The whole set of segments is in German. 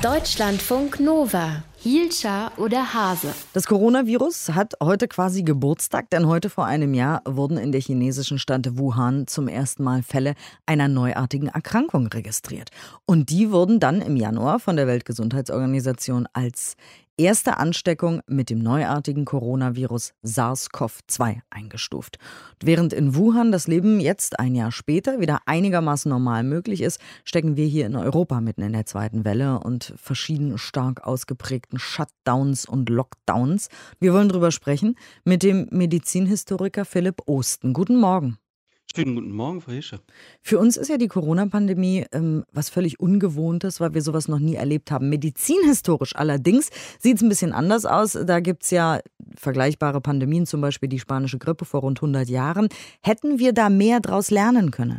Deutschlandfunk Nova. Hielscher oder Hase? Das Coronavirus hat heute quasi Geburtstag, denn heute vor einem Jahr wurden in der chinesischen Stadt Wuhan zum ersten Mal Fälle einer neuartigen Erkrankung registriert. Und die wurden dann im Januar von der Weltgesundheitsorganisation als erste Ansteckung mit dem neuartigen Coronavirus SARS-CoV-2 eingestuft. Während in Wuhan das Leben jetzt ein Jahr später wieder einigermaßen normal möglich ist, stecken wir hier in Europa mitten in der zweiten Welle und verschiedenen stark ausgeprägten Shutdowns und Lockdowns. Wir wollen drüber sprechen mit dem Medizinhistoriker Philipp Osten. Guten Morgen. Schönen guten Morgen, Frau Hische. Für uns ist ja die Corona-Pandemie was völlig Ungewohntes, weil wir sowas noch nie erlebt haben. Medizinhistorisch allerdings sieht es ein bisschen anders aus. Da gibt es ja vergleichbare Pandemien, zum Beispiel die spanische Grippe vor rund 100 Jahren. Hätten wir da mehr draus lernen können?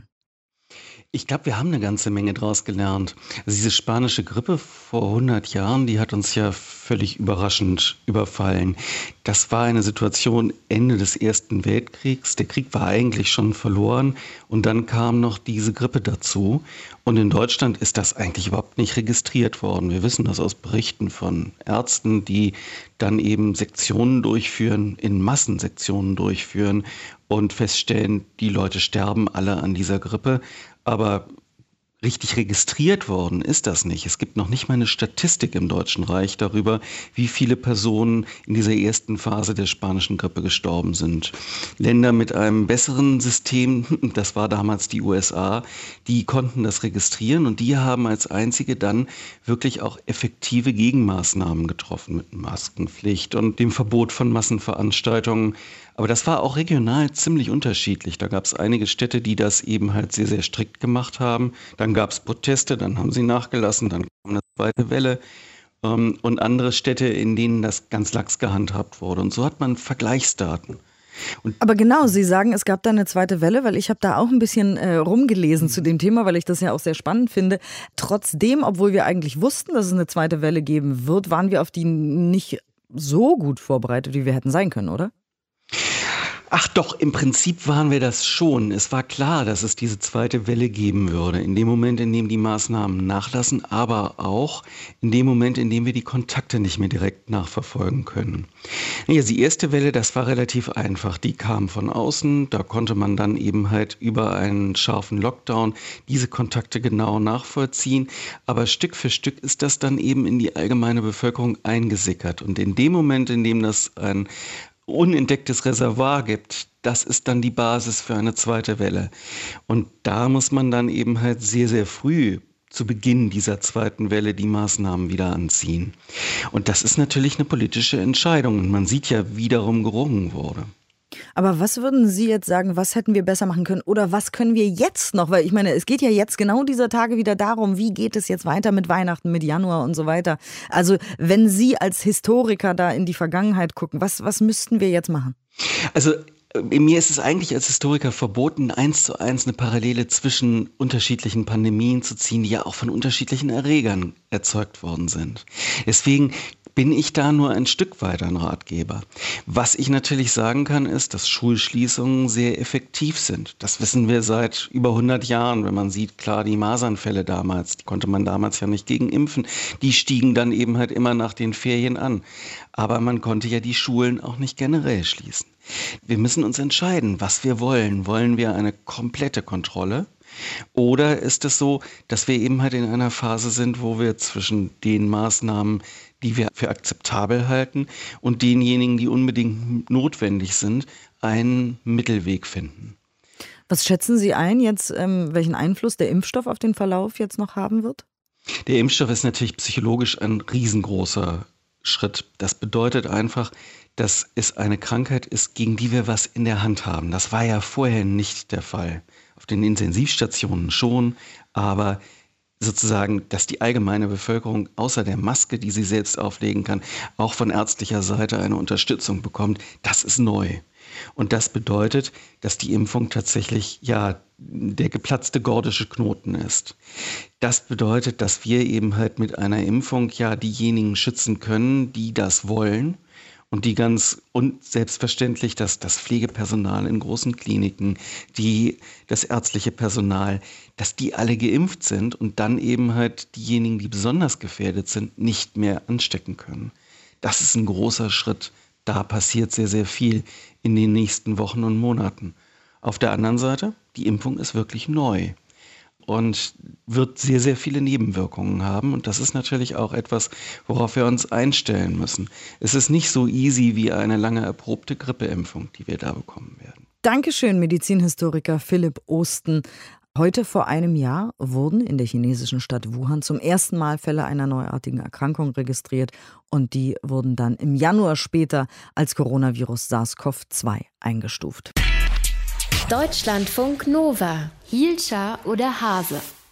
Ich glaube, wir haben eine ganze Menge draus gelernt. Also diese spanische Grippe vor 100 Jahren, die hat uns ja völlig überraschend überfallen. Das war eine Situation Ende des Ersten Weltkriegs. Der Krieg war eigentlich schon verloren und dann kam noch diese Grippe dazu. Und in Deutschland ist das eigentlich überhaupt nicht registriert worden. Wir wissen das aus Berichten von Ärzten, die dann eben Sektionen durchführen, in Massensektionen durchführen und feststellen, die Leute sterben alle an dieser Grippe. Aber richtig registriert worden ist das nicht. Es gibt noch nicht mal eine Statistik im Deutschen Reich darüber, wie viele Personen in dieser ersten Phase der spanischen Grippe gestorben sind. Länder mit einem besseren System, das war damals die USA, die konnten das registrieren und die haben als einzige dann wirklich auch effektive Gegenmaßnahmen getroffen mit Maskenpflicht und dem Verbot von Massenveranstaltungen. Aber das war auch regional ziemlich unterschiedlich. Da gab es einige Städte, die das eben halt sehr, sehr strikt gemacht haben. Dann gab es Proteste, dann haben sie nachgelassen, dann kam eine zweite Welle. Und andere Städte, in denen das ganz lax gehandhabt wurde. Und so hat man Vergleichsdaten. Aber genau, Sie sagen, es gab da eine zweite Welle, weil ich habe da auch ein bisschen rumgelesen zu dem Thema, weil ich das ja auch sehr spannend finde. Trotzdem, obwohl wir eigentlich wussten, dass es eine zweite Welle geben wird, waren wir auf die nicht so gut vorbereitet, wie wir hätten sein können, oder? Ach doch, im Prinzip waren wir das schon. Es war klar, dass es diese zweite Welle geben würde. In dem Moment, in dem die Maßnahmen nachlassen, aber auch in dem Moment, in dem wir die Kontakte nicht mehr direkt nachverfolgen können. Ja, die erste Welle, das war relativ einfach. Die kam von außen. Da konnte man dann eben halt über einen scharfen Lockdown diese Kontakte genau nachvollziehen. Aber Stück für Stück ist das dann eben in die allgemeine Bevölkerung eingesickert. Und in dem Moment, in dem das ein unentdecktes Reservoir gibt, das ist dann die Basis für eine zweite Welle. Und da muss man dann eben halt sehr, sehr früh zu Beginn dieser zweiten Welle die Maßnahmen wieder anziehen. Und das ist natürlich eine politische Entscheidung. Und man sieht ja, wie darum gerungen wurde. Aber was würden Sie jetzt sagen, was hätten wir besser machen können oder was können wir jetzt noch? Weil ich meine, es geht ja jetzt genau dieser Tage wieder darum, wie geht es jetzt weiter mit Weihnachten, mit Januar und so weiter. Also wenn Sie als Historiker da in die Vergangenheit gucken, was müssten wir jetzt machen? Also mir ist es eigentlich als Historiker verboten, 1:1 eine Parallele zwischen unterschiedlichen Pandemien zu ziehen, die ja auch von unterschiedlichen Erregern erzeugt worden sind. Deswegen bin ich da nur ein Stück weiter ein Ratgeber. Was ich natürlich sagen kann, ist, dass Schulschließungen sehr effektiv sind. Das wissen wir seit über 100 Jahren, wenn man sieht, klar, die Masernfälle damals, die konnte man damals ja nicht gegen impfen, die stiegen dann eben halt immer nach den Ferien an. Aber man konnte ja die Schulen auch nicht generell schließen. Wir müssen uns entscheiden, was wir wollen. Wollen wir eine komplette Kontrolle? Oder ist es so, dass wir eben halt in einer Phase sind, wo wir zwischen den Maßnahmen, die wir für akzeptabel halten, und denjenigen, die unbedingt notwendig sind, einen Mittelweg finden? Was schätzen Sie ein jetzt, welchen Einfluss der Impfstoff auf den Verlauf jetzt noch haben wird? Der Impfstoff ist natürlich psychologisch ein riesengroßer Schritt. Das bedeutet einfach, dass es eine Krankheit ist, gegen die wir was in der Hand haben. Das war ja vorher nicht der Fall. Auf den Intensivstationen schon, aber sozusagen, dass die allgemeine Bevölkerung außer der Maske, die sie selbst auflegen kann, auch von ärztlicher Seite eine Unterstützung bekommt, das ist neu. Und das bedeutet, dass die Impfung tatsächlich ja der geplatzte gordische Knoten ist. Das bedeutet, dass wir eben halt mit einer Impfung ja diejenigen schützen können, die das wollen. Und selbstverständlich, dass das Pflegepersonal in großen Kliniken, das ärztliche Personal, dass die alle geimpft sind und dann eben halt diejenigen, die besonders gefährdet sind, nicht mehr anstecken können. Das ist ein großer Schritt. Da passiert sehr, sehr viel in den nächsten Wochen und Monaten. Auf der anderen Seite, die Impfung ist wirklich neu und wird sehr, sehr viele Nebenwirkungen haben. Und das ist natürlich auch etwas, worauf wir uns einstellen müssen. Es ist nicht so easy wie eine lange erprobte Grippeimpfung, die wir da bekommen werden. Dankeschön, Medizinhistoriker Philipp Osten. Heute vor einem Jahr wurden in der chinesischen Stadt Wuhan zum ersten Mal Fälle einer neuartigen Erkrankung registriert. Und die wurden dann im Januar später als Coronavirus SARS-CoV-2 eingestuft. Deutschlandfunk Nova. Hielscher oder Hase?